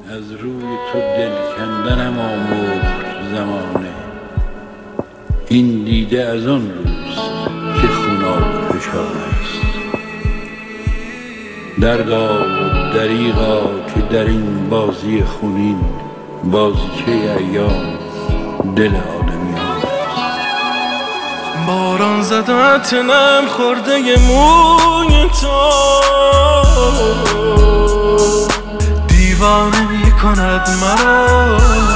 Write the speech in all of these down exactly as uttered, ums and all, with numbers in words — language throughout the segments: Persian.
از روی تو دل کندنم آموخت زمانه. این دیده از آن روست که خوناب فشان است. دردا و دریغا که در این بازی خونین بازیچه ایام دل آدمیان است. باران زدت نم خورده موی تو دیوانه می کند مرا.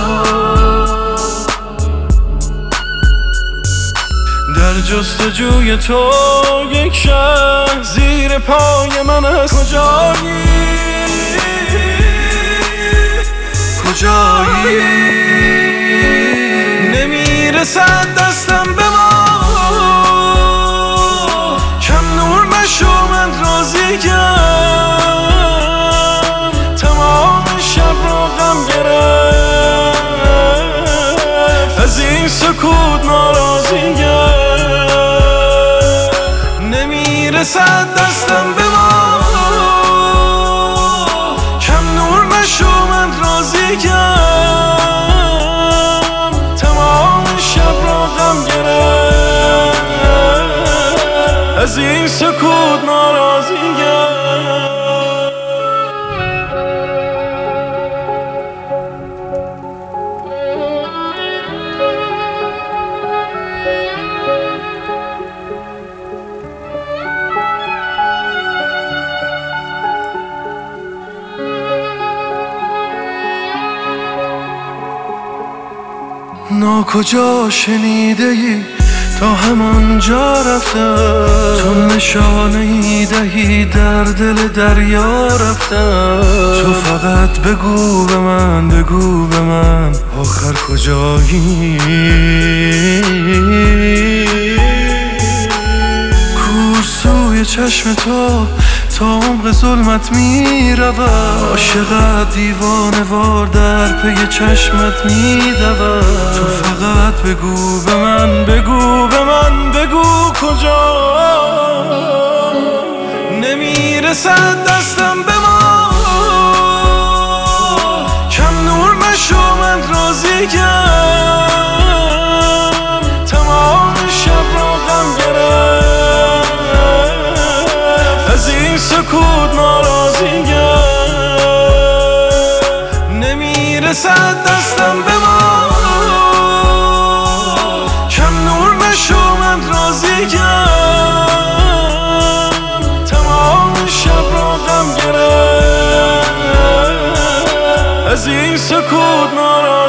در جستجوی تو یک شهر زیر پای من است. کجایی کجایی نمیرسد دستم به ما. کم نور مشو من راضی کم تمام شب را غم گرفت. از این سکوت ناراضی گرد نمیرسد دستم به ما. کم نور مشو من راضی کم تمام شب را غم گرفت. از این سکوت ناراضی گرد. ناکجا شنیده ای تا همانجا رفتم. تو نشانه ای دهی در دل دریا رفتم. تو فقط بگو به من بگو به من آخر کجایی. کورسوی چشم تو تا عمق ظلمت می رود. عاشقت دیوانه وار در پی چشمت می دود. تو فقط بگو به من بگو به من بگو کجا. نمیرسد دستم به ما. کم نور مشو من راضی کم تمام شب را غم گرفت. از این سکوت ناراضی گرد نمیرسد دستم به ما. کم نور مشو من راضی کم تمام شب را غم گرفت. از این سکوت ناراضی